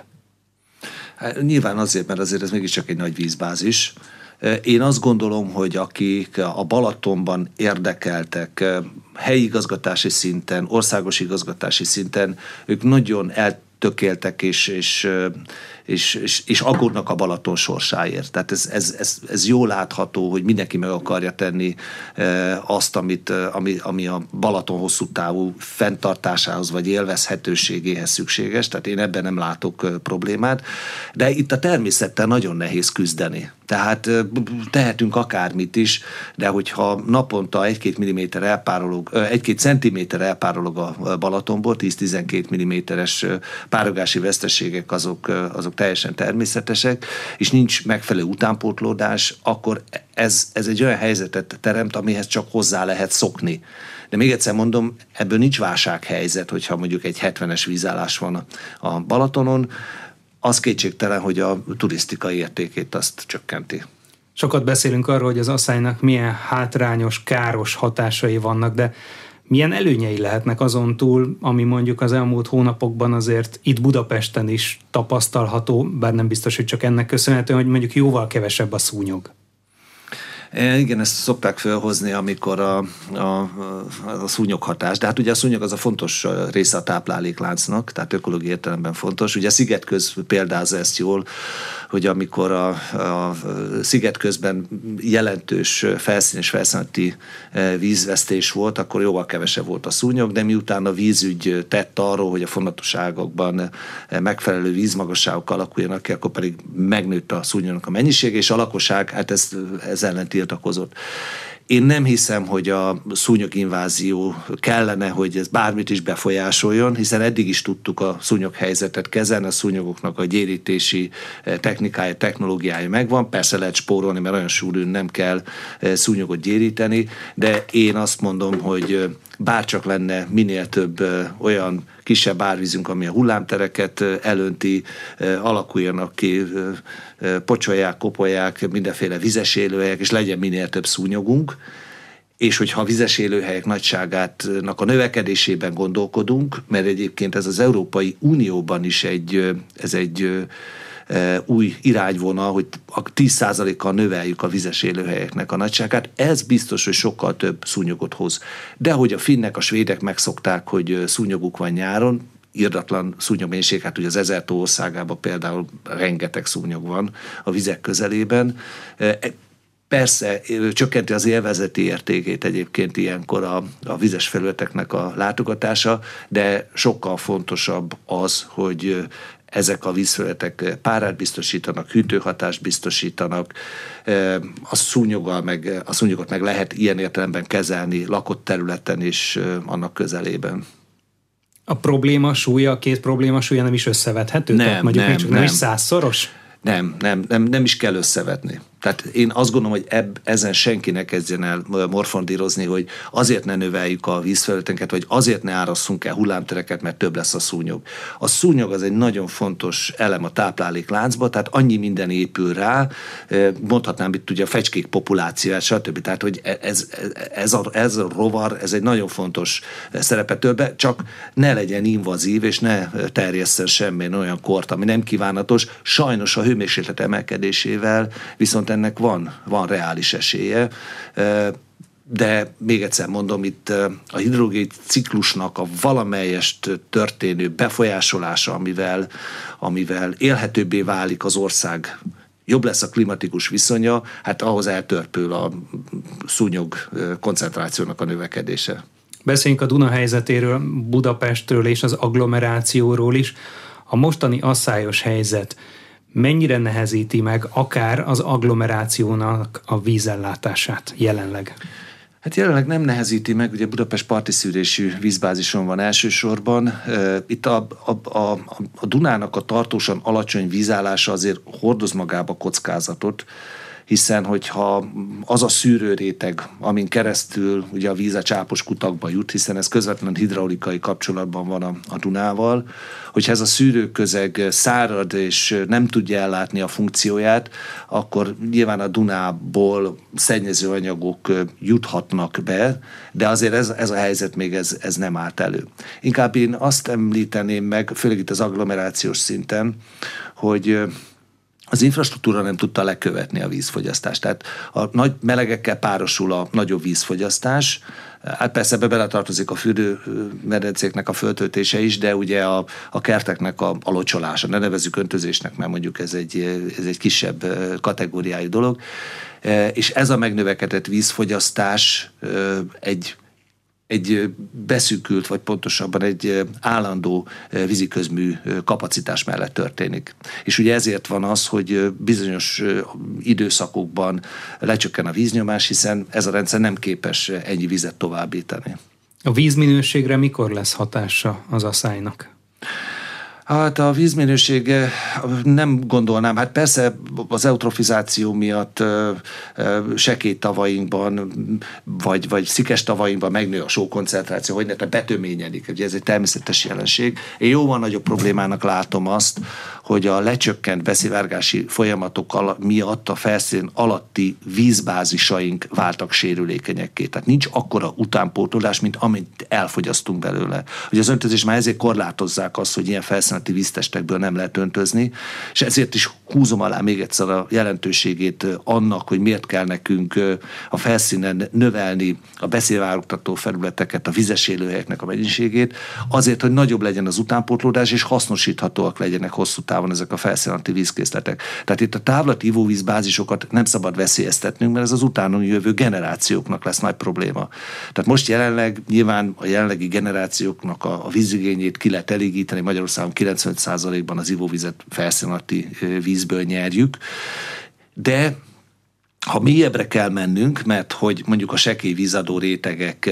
Hát, nyilván azért, mert azért ez mégiscsak egy nagy vízbázis. Én azt gondolom, hogy akik a Balatonban érdekeltek, helyi igazgatási szinten, országos igazgatási szinten, ők nagyon eltökéltek és, és, és, és, és aggódnak a Balaton sorsáért. Tehát ez, ez, ez, ez jól látható, hogy mindenki meg akarja tenni azt, amit, ami, ami a Balaton hosszú távú fenntartásához vagy élvezhetőségéhez szükséges. Tehát én ebben nem látok problémát. De itt a természettel nagyon nehéz küzdeni. Tehát tehetünk akármit is, de hogyha naponta egy-két milliméter elpárolog, egy-két centiméter elpárolog a Balatonból, tíz-tizenkét milliméteres párogási veszteségek azok, azok teljesen természetesek, és nincs megfelelő utánpótlódás, akkor ez, ez egy olyan helyzetet teremt, amihez csak hozzá lehet szokni. De még egyszer mondom, ebből nincs válsághelyzet, hogyha mondjuk egy hetvenes vízállás van a Balatonon, az kétségtelen, hogy a turisztikai értékét azt csökkenti. Sokat beszélünk arról, hogy az aszálynak milyen hátrányos, káros hatásai vannak, de milyen előnyei lehetnek azon túl, ami mondjuk az elmúlt hónapokban azért itt Budapesten is tapasztalható, bár nem biztos, hogy csak ennek köszönhetően, hogy mondjuk jóval kevesebb a szúnyog. Igen, ezt szokták felhozni, amikor a, a, a szúnyoghatás, de hát ugye a szúnyog az a fontos része a táplálékláncnak, tehát ökológiai értelemben fontos. Ugye a Szigetköz példázza ezt jól, hogy amikor a, a Szigetközben jelentős felszín és felszínti vízvesztés volt, akkor jóval kevesebb volt a szúnyog, de miután a vízügy tett arról, hogy a fonatosságokban megfelelő vízmagasságok alakuljanak ki, akkor pedig megnőtt a szúnyognak a mennyisége, és a lakosság hát ez, ez ellen tiltakozott. Én nem hiszem, hogy a szúnyoginvázió kellene, hogy ez bármit is befolyásoljon, hiszen eddig is tudtuk a szúnyoghelyzetet kezelni, a szúnyogoknak a gyérítési technikája, technológiája megvan. Persze lehet spórolni, mert olyan súlyún nem kell szúnyogot gyéríteni, de én azt mondom, hogy bárcsak lenne minél több olyan kisebb árvízünk, ami a hullámtereket elönti, alakuljanak ki, pocsolják, kopolják, mindenféle vizes élőhelyek, és legyen minél több szúnyogunk, és hogyha a vizes élőhelyek nagyságának a növekedésében gondolkodunk, mert egyébként ez az Európai Unióban is egy, ez egy új irányvonal, hogy tíz százalékkal növeljük a vizes élőhelyeknek a nagyságát, ez biztos, hogy sokkal több szúnyogot hoz. De hogy a finnek, a svédek megszokták, hogy szúnyoguk van nyáron, irdatlan szúnyogmennyiség, hát ugye az Ezertó országában például rengeteg szúnyog van a vizek közelében. Persze csökkenti az élvezeti értékét egyébként ilyenkor a, a vizes felületeknek a látogatása, de sokkal fontosabb az, hogy ezek a vízfelületek párát biztosítanak, hűtőhatást biztosítanak, a szúnyoggal meg, a szúnyogot meg lehet ilyen értelemben kezelni lakott területen és annak közelében. A probléma súlya, a két probléma súlya nem is összevethető? Nem, Tehát mondjuk nem, csak nem. nem is százszoros? Nem, nem, nem, nem is kell összevetni. Tehát én azt gondolom, hogy ebb, ezen senki ne kezdjen el morfondírozni, hogy azért ne növeljük a vízfelületeket, vagy azért ne árasszunk el hullámtereket, mert több lesz a szúnyog. A szúnyog az egy nagyon fontos elem a táplálékláncba, tehát annyi minden épül rá, mondhatnám itt ugye a fecskék populációját, stb. Tehát, hogy ez, ez, a, ez a rovar, ez egy nagyon fontos szerepet tölt be, csak ne legyen invazív, és ne terjesszen semmilyen olyan kort, ami nem kívánatos. Sajnos a hőmérséklet emelkedésével viszont ennek van, van reális esélye, de még egyszer mondom, itt a hidrológiai ciklusnak a valamelyest történő befolyásolása, amivel, amivel élhetőbbé válik az ország jobb lesz a klimatikus viszonya, hát ahhoz eltörpül a szúnyog koncentrációnak a növekedése. Beszéljünk a Duna helyzetéről, Budapestről és az agglomerációról is. A mostani asszályos helyzet mennyire nehezíti meg akár az agglomerációnak a vízellátását jelenleg? Hát jelenleg nem nehezíti meg, ugye Budapest parti szűrésű vízbázison van elsősorban. Itt a, a, a, a Dunának a tartósan alacsony vízállása azért hordoz magába kockázatot, hiszen hogyha az a szűrőréteg, amin keresztül ugye a víz a csápos kutakba jut, hiszen ez közvetlen hidraulikai kapcsolatban van a, a Dunával, hogyha ez a szűrőközeg szárad és nem tudja ellátni a funkcióját, akkor nyilván a Dunából szennyező anyagok juthatnak be, de azért ez, ez a helyzet még ez, ez nem állt elő. Inkább én azt említeném meg, főleg itt az agglomerációs szinten, hogy az infrastruktúra nem tudta lekövetni a vízfogyasztást. Tehát a nagy melegekkel párosul a nagyobb vízfogyasztás. Hát persze ebbe beletartozik a fürdőmedencéknek a föltöltése is, de ugye a, a kerteknek a, a locsolása. Ne nevezzük öntözésnek, mert mondjuk ez egy, ez egy kisebb kategóriájú dolog. És ez a megnövekedett vízfogyasztás egy egy beszűkült, vagy pontosabban egy állandó víziközmű kapacitás mellett történik. És ugye ezért van az, hogy bizonyos időszakokban lecsökken a víznyomás, hiszen ez a rendszer nem képes ennyi vizet továbbítani. A vízminőségre mikor lesz hatása az asszálynak? Hát a vízminősége nem gondolnám, hát persze az eutrofizáció miatt sekély tavainkban, vagy, vagy szikes tavainkban megnő a sókoncentráció, hogy ne betöményedik, ugye ez egy természetes jelenség. Én jóval nagyobb problémának látom azt, hogy a lecsökkent beszivárgási folyamatok miatt a felszín alatti vízbázisaink váltak sérülékenyekké. Tehát nincs akkora utánpótlódás, mint amit elfogyasztunk belőle. Ugye az öntözés már ezért korlátozzák azt, hogy ilyen felszínalatti víztestekből nem lehet öntözni, és ezért is húzom alá még egyszer a jelentőségét annak, hogy miért kell nekünk a felszínen növelni a beszivárogtató felületeket, a vizes élőhelyeknek a mennyiségét, azért, hogy nagyobb legyen az utánpótlódás, és hasznosíthatóak legyenek hosszú távon ezek a felszínalatti vízkészletek. Tehát itt a távlati ivóvízbázisokat nem szabad veszélyeztetnünk, mert ez az utána jövő generációknak lesz nagy probléma. Tehát most jelenleg nyilván a jelenlegi generációknak a, a vízigényét ki lehet elégíteni, Magyarországon kilencvenöt százalékban az ivóvizet felszínalatti vízből nyerjük, de ha mélyebbre kell mennünk, mert hogy mondjuk a sekély vízadó rétegek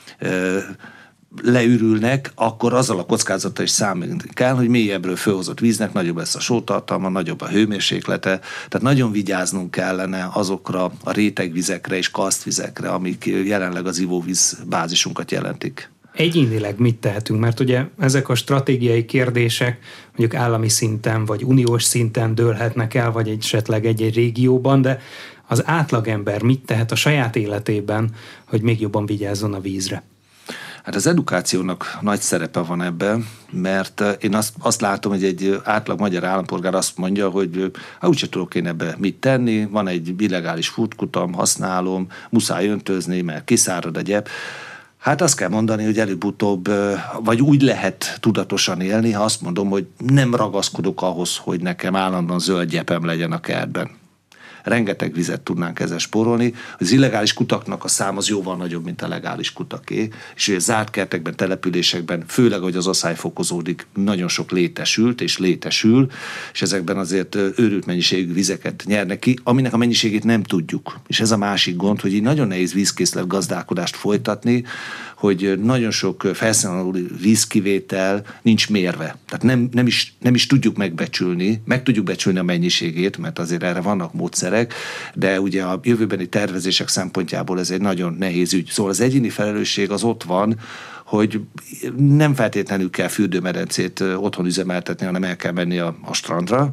leürülnek, akkor azzal a kockázattal is számolni kell, hogy mélyebbről fölhozott víznek nagyobb lesz a sótartalma, nagyobb a hőmérséklete, tehát nagyon vigyáznunk kellene azokra a rétegvizekre és karsztvizekre, amik jelenleg az ivóvíz bázisunkat jelentik. Egyénileg mit tehetünk? Mert ugye ezek a stratégiai kérdések mondjuk állami szinten vagy uniós szinten dőlhetnek el, vagy esetleg egy-egy régióban, de az átlagember mit tehet a saját életében, hogy még jobban vigyázzon a vízre? Hát az edukációnak nagy szerepe van ebben, mert én azt, azt látom, hogy egy átlag magyar állampolgár azt mondja, hogy hát úgyse tudok én ebbe mit tenni, van egy illegális fútkutam, használom, muszáj öntözni, mert kiszárad a gyep. Hát azt kell mondani, hogy előbb-utóbb, vagy úgy lehet tudatosan élni, ha azt mondom, hogy nem ragaszkodok ahhoz, hogy nekem állandóan zöld gyepem legyen a kertben. Rengeteg vizet tudnánk ezzel spórolni. Az illegális kutaknak a szám az jóval nagyobb, mint a legális kutaké, és ugye zárt kertekben, településekben, főleg, hogy az asszály fokozódik, nagyon sok létesült és létesül, és ezekben azért őrült mennyiségű vizeket nyernek ki, aminek a mennyiségét nem tudjuk. És ez a másik gond, hogy így nagyon nehéz vízkészlet gazdálkodást folytatni, hogy nagyon sok felszínalatti vízkivétel nincs mérve. Tehát nem, nem, is, nem is tudjuk megbecsülni, meg tudjuk becsülni a mennyiségét, mert azért erre vannak módszerek, de ugye a jövőbeni tervezések szempontjából ez egy nagyon nehéz ügy. Szóval az egyéni felelősség az ott van, hogy nem feltétlenül kell fürdőmedencét otthon üzemeltetni, hanem el kell menni a, a strandra.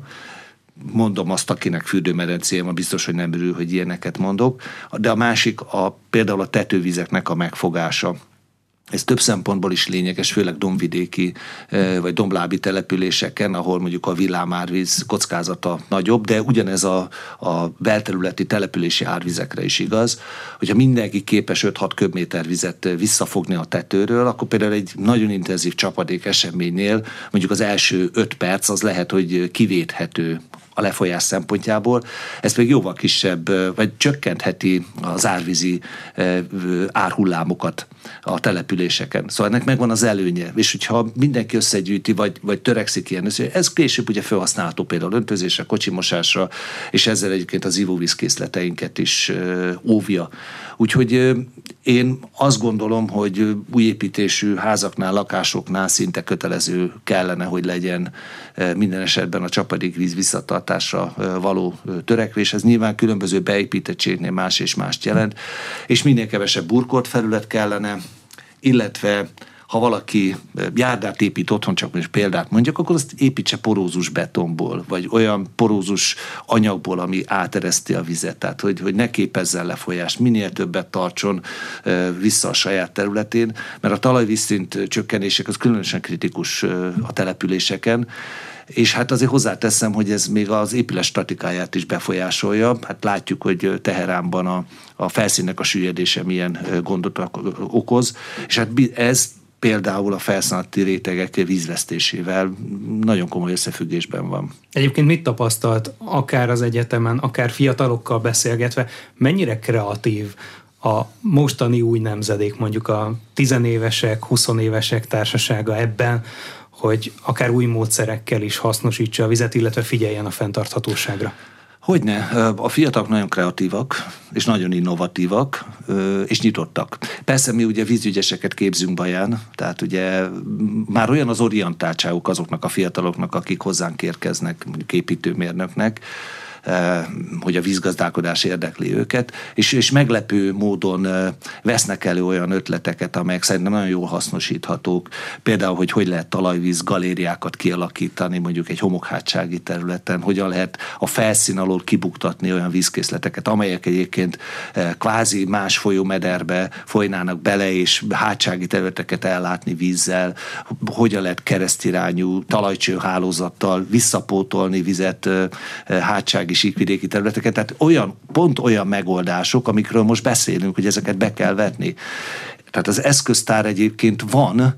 Mondom azt, akinek fürdőmedencéje van, biztos, hogy nem örül, hogy ilyeneket mondok. De a másik a, például a tetővizeknek a megfogása. Ez több szempontból is lényeges, főleg dombvidéki vagy domblábi településeken, ahol mondjuk a villámárvíz kockázata nagyobb, de ugyanez a, a belterületi települési árvizekre is igaz, hogyha mindenki képes öt-hat köbméter vizet visszafogni a tetőről, akkor például egy nagyon intenzív csapadék eseménynél mondjuk az első öt perc az lehet, hogy kivéthető a lefolyás szempontjából, ez pedig jóval kisebb, vagy csökkentheti az árvízi árhullámokat a településeken. Szóval ennek megvan az előnye, és hogyha mindenki összegyűjti, vagy, vagy törekszik ilyen, ez később ugye felhasználható például öntözésre, kocsimosásra, és ezzel egyébként az ivóvízkészleteinket is óvja. Úgyhogy én azt gondolom, hogy újépítésű házaknál, lakásoknál szinte kötelező kellene, hogy legyen minden esetben a csapadékvíz visszatartásra való törekvés. Ez nyilván különböző beépítettségnél más és mást jelent, és minél kevesebb burkolt felület kellene, illetve ha valaki járdát épít otthon, csak most példát mondjak, akkor azt építse porózus betonból, vagy olyan porózus anyagból, ami átereszti a vizet, tehát hogy, hogy ne képezzen lefolyást, minél többet tartson vissza a saját területén, mert a talajvízszint csökkenések az különösen kritikus a településeken, és hát azért hozzáteszem, hogy ez még az épület statikáját is befolyásolja. Hát látjuk, hogy Teheránban a, a felszínnek a süllyedése milyen gondot okoz, és hát ez például a felszínalatti rétegek vízvesztésével nagyon komoly összefüggésben van. Egyébként mit tapasztalt, akár az egyetemen, akár fiatalokkal beszélgetve, mennyire kreatív a mostani új nemzedék, mondjuk a tizenévesek, huszonévesek társasága ebben, hogy akár új módszerekkel is hasznosítsa a vizet, illetve figyeljen a fenntarthatóságra? Hogyne, a fiatalok nagyon kreatívak, és nagyon innovatívak, és nyitottak. Persze mi ugye vízügyeseket képzünk Baján, tehát ugye már olyan az orientáltságuk azoknak a fiataloknak, akik hozzánk érkeznek, mondjuk építőmérnöknek, hogy a vízgazdálkodás érdekli őket, és, és meglepő módon vesznek elő olyan ötleteket, amelyek szerintem nagyon jól hasznosíthatók. Például, hogy hogy lehet talajvíz galériákat kialakítani, mondjuk egy homokhátsági területen, hogyan lehet a felszín alól kibuktatni olyan vízkészleteket, amelyek egyébként kvázi más folyómederbe folynának bele, és hátsági területeket ellátni vízzel, hogyan lehet keresztirányú talajcsőhálózattal visszapótolni vizet hátsági síkvidéki területeket, tehát olyan, pont olyan megoldások, amikről most beszélünk, hogy ezeket be kell vetni. Tehát az eszköztár egyébként van,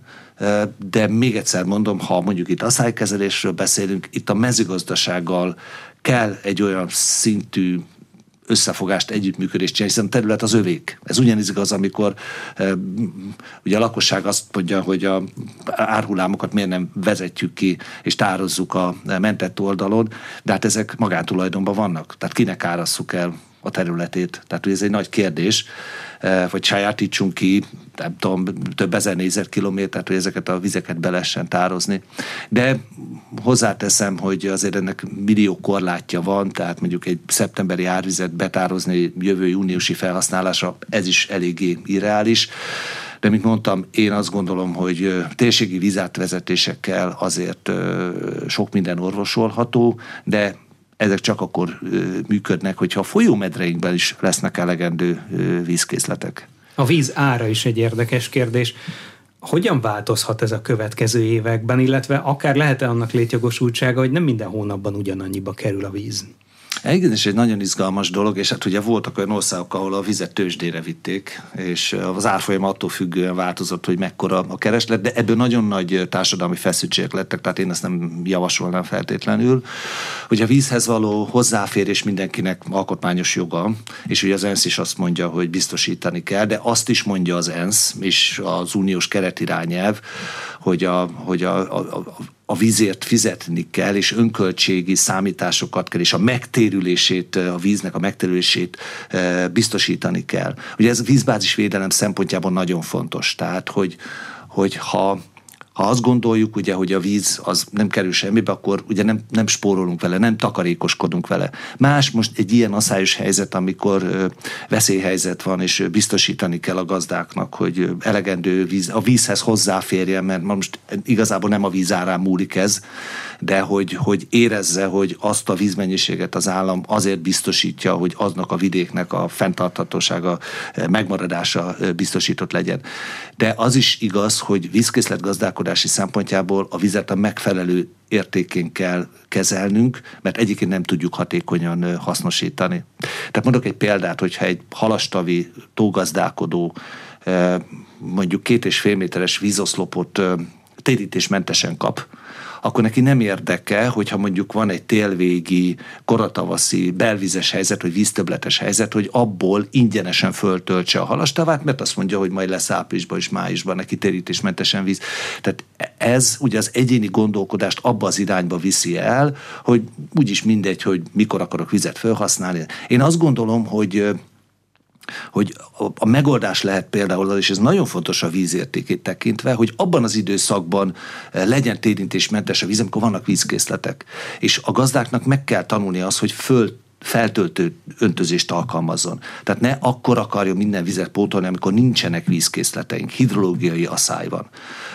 de még egyszer mondom, ha mondjuk itt asszálykezelésről beszélünk, itt a mezőgazdasággal kell egy olyan szintű összefogást, együttműködést csinálni, hiszen a terület az övék. Ez ugyanis igaz, amikor e, ugye a lakosság azt mondja, hogy a árhullámokat miért nem vezetjük ki, és tározzuk a mentett oldalon, de hát ezek magántulajdonban vannak. Tehát kinek árasszuk el a területét? Tehát ez egy nagy kérdés, e, vagy sajátítsunk ki, nem tudom, több ezer négyzetkilométert, hogy ezeket a vizeket be lehessen tározni. De hozzáteszem, hogy azért ennek millió korlátja van, tehát mondjuk egy szeptemberi árvizet betározni jövő júniusi felhasználásra, ez is eléggé irreális. De, mint mondtam, én azt gondolom, hogy térségi vízátvezetésekkel azért sok minden orvosolható, de ezek csak akkor működnek, hogyha a folyómedreinkben is lesznek elegendő vízkészletek. A víz ára is egy érdekes kérdés. Hogyan változhat ez a következő években, illetve akár lehet-e annak létjogosultsága, hogy nem minden hónapban ugyanannyiba kerül a víz? Igen, és egy nagyon izgalmas dolog, és hát ugye voltak olyan országok, ahol a vizet tőzsdére vitték, és az árfolyam attól függően változott, hogy mekkora a kereslet, de ebből nagyon nagy társadalmi feszültségek lettek, tehát én ezt nem javasolnám feltétlenül, hogy a vízhez való hozzáférés mindenkinek alkotmányos joga, és ugye az ENSZ is azt mondja, hogy biztosítani kell, de azt is mondja az ENSZ, és az uniós keretirányelv, hogy a, hogy a, a, a a vízért fizetni kell, és önköltségi számításokat kell, és a megtérülését, a víznek a megtérülését biztosítani kell. Ugye ez a vízbázisvédelem szempontjából nagyon fontos. Tehát, hogy, hogy ha Ha azt gondoljuk, ugye, hogy a víz az nem kerül semmibe, akkor ugye nem, nem spórolunk vele, nem takarékoskodunk vele. Más most egy ilyen asszályos helyzet, amikor ö, veszélyhelyzet van, és biztosítani kell a gazdáknak, hogy elegendő víz, a vízhez hozzáférjen, mert most igazából nem a víz árán múlik ez, de hogy, hogy érezze, hogy azt a vízmennyiséget az állam azért biztosítja, hogy aznak a vidéknek a fenntarthatósága, megmaradása biztosított legyen. De az is igaz, hogy vízkészletgazdálkodási szempontjából a vizet a megfelelő értékén kell kezelnünk, mert egyébként nem tudjuk hatékonyan hasznosítani. Tehát mondok egy példát, hogyha egy halastavi tógazdálkodó mondjuk két és fél méteres vízoszlopot térítésmentesen kap, akkor neki nem érdeke, hogyha mondjuk van egy télvégi, koratavaszi, belvizes helyzet, vagy víztöbbletes helyzet, hogy abból ingyenesen föltöltse a halastavát, mert azt mondja, hogy majd lesz áprilisban és májusban neki térítésmentesen víz. Tehát ez ugye az egyéni gondolkodást abba az irányba viszi el, hogy úgyis mindegy, hogy mikor akarok vizet felhasználni. Én azt gondolom, hogy hogy a megoldás lehet például, és ez nagyon fontos a vízértékét tekintve, hogy abban az időszakban legyen térítésmentes a víz, amikor vannak vízkészletek. És a gazdáknak meg kell tanulni azt, hogy föl feltöltő öntözést alkalmazzon. Tehát ne akkor akarjon minden vizet pótolni, amikor nincsenek vízkészleteink, hidrológiai asszály van.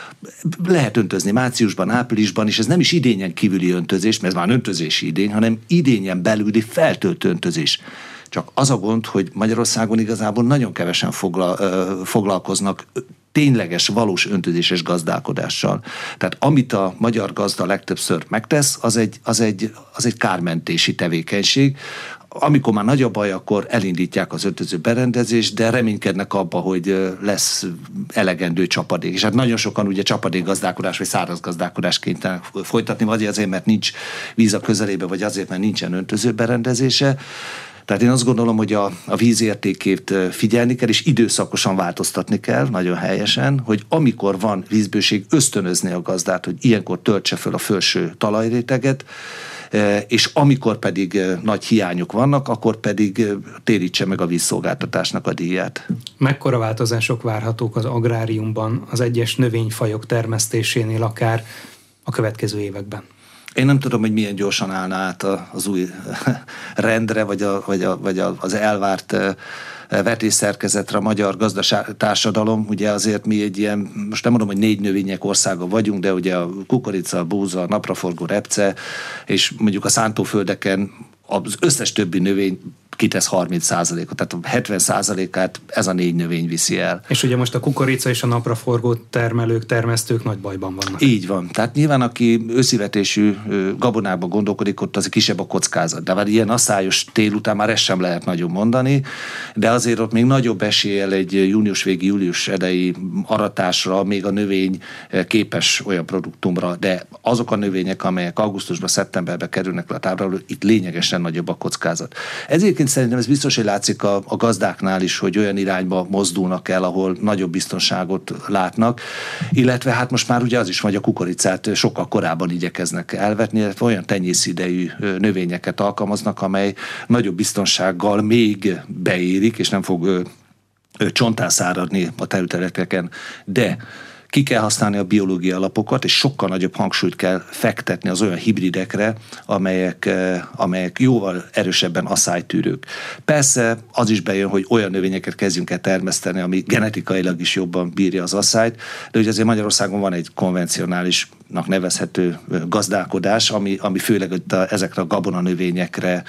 Lehet öntözni márciusban, áprilisban, és ez nem is idényen kívüli öntözés, mert ez már öntözési idény, hanem idényen belüli feltöltő öntözés. Csak az a gond, hogy Magyarországon igazából nagyon kevesen fogla, foglalkoznak tényleges, valós öntözéses gazdálkodással. Tehát amit a magyar gazda legtöbbször megtesz, az egy, az egy, az egy kármentési tevékenység. Amikor már nagy a baj, akkor elindítják az öntöző berendezést, de reménykednek abba, hogy lesz elegendő csapadék. És hát nagyon sokan ugye csapadékgazdálkodás vagy száraz gazdálkodás kénytelenek folytatni, vagy azért, mert nincs víz a közelébe, vagy azért, mert nincsen öntöző berendezése. Tehát én azt gondolom, hogy a, a vízértékét figyelni kell, és időszakosan változtatni kell, nagyon helyesen, hogy amikor van vízbőség, ösztönözni a gazdát, hogy ilyenkor töltse föl a felső talajréteget, és amikor pedig nagy hiányok vannak, akkor pedig térítse meg a vízszolgáltatásnak a díját. Mekkora változások várhatók az agráriumban, az egyes növényfajok termesztésénél akár a következő években? Én nem tudom, hogy milyen gyorsan állna át az új rendre, vagy, a, vagy, a, vagy az elvárt vetésszerkezetre a magyar gazdaságtársadalom. Ugye azért mi egy ilyen, most nem mondom, hogy négy növények országa vagyunk, de ugye a kukorica, a búza, a napraforgó, repce, és mondjuk a szántóföldeken az összes többi növény kitesz harminc százalékot, tehát a hetven százalékát ez a négy növény viszi el. És ugye most a kukorica és a napraforgó termelők, termesztők nagy bajban vannak. Így van. Tehát nyilván, aki őszivetésű gabonában gondolkodik, ott az kisebb a kockázat. De már ilyen asszályos tél után már ezt sem lehet nagyon mondani, de azért ott még nagyobb eséllyel egy június végi, július elejé aratásra még a növény képes olyan produktumra, de azok a növények, amelyek augusztusban, szeptemberben kerülnek le a tábláról, itt lényegesen nagyobb a kockázat. Ezért szerintem ez biztos, hogy látszik a, a gazdáknál is, hogy olyan irányba mozdulnak el, ahol nagyobb biztonságot látnak, illetve hát most már ugye az is, hogy a kukoricát sokkal korábban igyekeznek elvetni, illetve olyan tenyészidejű növényeket alkalmaznak, amely nagyobb biztonsággal még beérik, és nem fog ö, ö, csontán száradni a területeken, de ki kell használni a biológiai alapokat, és sokkal nagyobb hangsúlyt kell fektetni az olyan hibridekre, amelyek, amelyek jóval erősebben asszálytűrők. Persze az is bejön, hogy olyan növényeket kezdjünk el termeszteni, ami genetikailag is jobban bírja az asszályt, de ugye azért Magyarországon van egy konvencionálisnak nevezhető gazdálkodás, ami, ami főleg a, ezekre a gabonanövényekre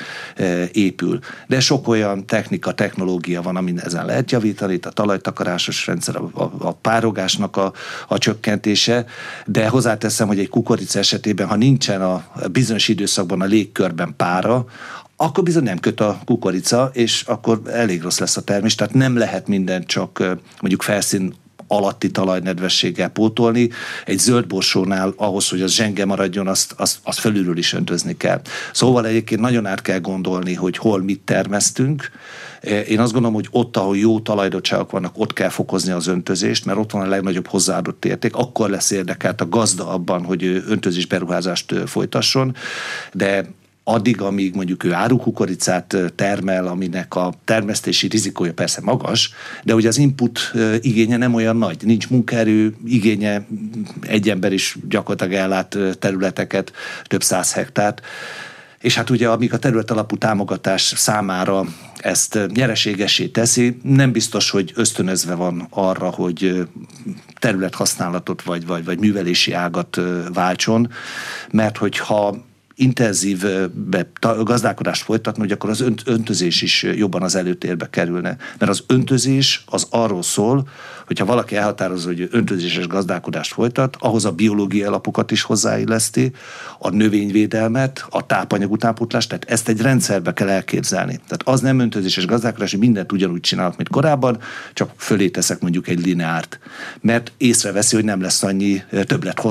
épül. De sok olyan technika, technológia van, amin ezen lehet javítani, a talajtakarásos rendszer, a, a, a párogásnak a a csökkentése, de hozzáteszem, hogy egy kukorica esetében, ha nincsen a bizonyos időszakban a légkörben pára, akkor bizony nem köt a kukorica, és akkor elég rossz lesz a termés, tehát nem lehet mindent csak mondjuk felszín alatti talajnedvességgel pótolni. Egy zöldborsónál ahhoz, hogy az zsenge maradjon, azt, azt, azt felülről is öntözni kell. Szóval egyébként nagyon át kell gondolni, hogy hol mit termesztünk. Én azt gondolom, hogy ott, ahol jó talajdosságok vannak, ott kell fokozni az öntözést, mert ott van a legnagyobb hozzáadott érték. Akkor lesz érdekelt a gazda abban, hogy öntözés beruházást folytasson, de addig, amíg mondjuk ő árukukoricát termel, aminek a termesztési rizikója persze magas, de ugye az input igénye nem olyan nagy. Nincs munkaerő igénye, egy ember is gyakorlatilag ellát területeket, több száz hektárt. És hát ugye, amíg a terület alapú támogatás számára ezt nyereségessé teszi, nem biztos, hogy ösztönözve van arra, hogy területhasználatot vagy, vagy, vagy művelési ágat váltson, mert hogyha intenzív gazdálkodást folytatni, hogy akkor az öntözés is jobban az előtérbe kerülne. Mert az öntözés az arról szól, hogyha valaki elhatározza, hogy öntözéses gazdálkodást folytat, ahhoz a biológiai alapokat is hozzáilleszti, a növényvédelmet, a tápanyag utánpótlást, tehát ezt egy rendszerbe kell elképzelni. Tehát az nem öntözéses gazdálkodás, hogy mindent ugyanúgy csinálok, mint korábban, csak fölé teszek mondjuk egy lineárt. Mert észreveszi, hogy nem lesz annyi többlet hozama.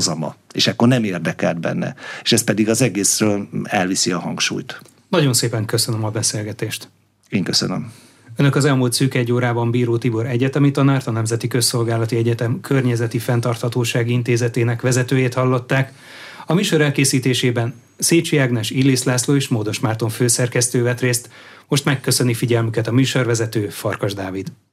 És akkor nem érdekelt benne. És ez pedig az egészről elviszi a hangsúlyt. Nagyon szépen köszönöm a beszélgetést. Én köszönöm. Önök az elmúlt szűk egy órában Bíró Tibor egyetemi tanárt, a Nemzeti Közszolgálati Egyetem Környezeti Fenntarthatósági Intézetének vezetőjét hallották. A műsor elkészítésében Szécsi Ágnes, Illis László és Módos Márton főszerkesztő vett részt. Most megköszöni figyelmüket a műsorvezető, Farkas Dávid.